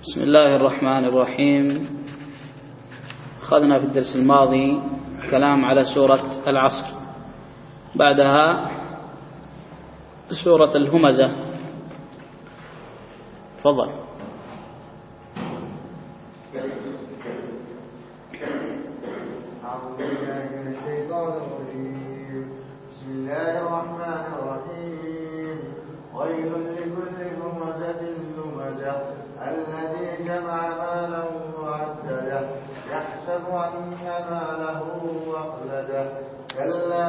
بسم الله الرحمن الرحيم. أخذنا في الدرس الماضي كلام على سورة العصر، بعدها سورة الهمزة. تفضل. أعوذ بالله من الشيطان الرجيم. بسم الله الرحمن الرحيم. ويل لكل همزة لمزة الذي جمع مالا وعدده يحسب أن ماله أخلده كلا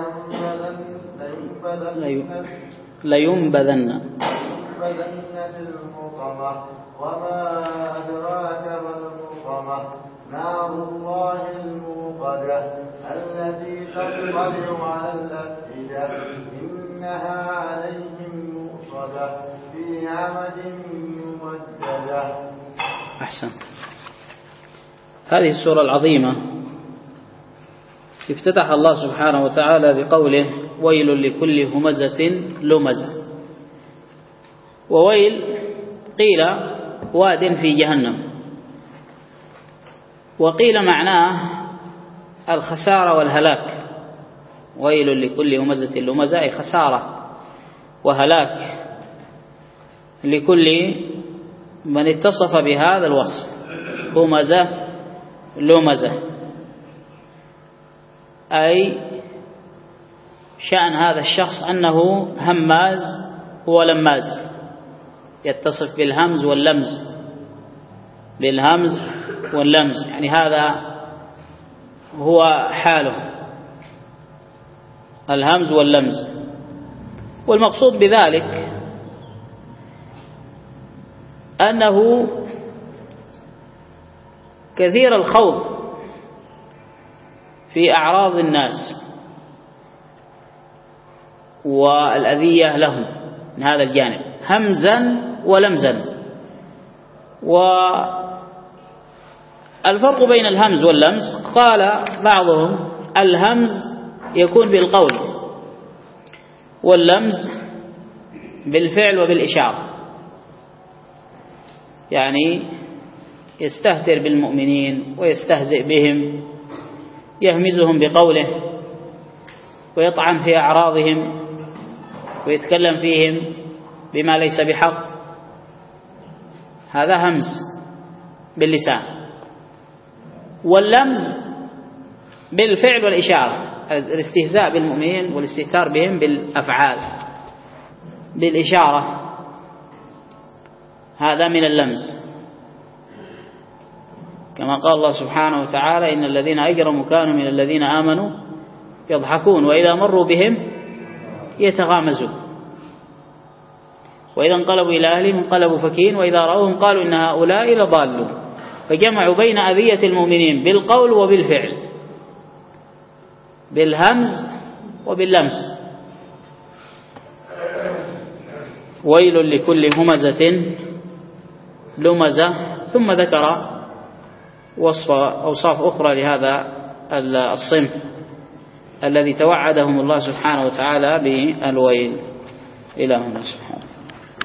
لينبذن في الحطمة وما أدراك ما الحطمة نار الله الموقدة التي تطلع على الأفئدة إنها عليهم مؤصدة في عمد ممددة. أحسنت. هذه السورة العظيمة افتتح الله سبحانه وتعالى بقوله ويل لكل همزة لمزة. وويل قيل واد في جهنم، وقيل معناه الخسارة والهلاك. ويل لكل همزة لمزة أي خسارة وهلاك لكل من اتصف بهذا الوصف، همزة لمزة، أي شأن هذا الشخص أنه هماز ولماز، يتصف بالهمز واللمز، بالهمز واللمز، يعني هذا هو حاله، الهمز واللمز. والمقصود بذلك أنه كثير الخوض في أعراض الناس والأذية لهم من هذا الجانب، همزا ولمزا. والفرق بين الهمز واللمز قال بعضهم الهمز يكون بالقول واللمز بالفعل وبالإشارة، يعني يستهتر بالمؤمنين ويستهزئ بهم، يهمزهم بقوله ويطعن في أعراضهم ويتكلم فيهم بما ليس بحق، هذا همز باللسان. واللمز بالفعل والإشارة، الاستهزاء بالمؤمنين والاستهتار بهم بالأفعال بالإشارة، هذا من اللمز. كما قال الله سبحانه وتعالى إن الذين أجرموا كانوا من الذين آمنوا يضحكون وإذا مروا بهم يتغامزون وإذا انقلبوا إلى أهلهم انقلبوا فكين وإذا رأوهم قالوا إن هؤلاء لضالون. فجمعوا بين أذية المؤمنين بالقول وبالفعل، بالهمز وباللمس. ويل لكل همزة لمزة، ثم ذكر أوصاف أخرى لهذا الصنف الذي توعدهم الله سبحانه وتعالى بالويل. إلى هنا سبحانه.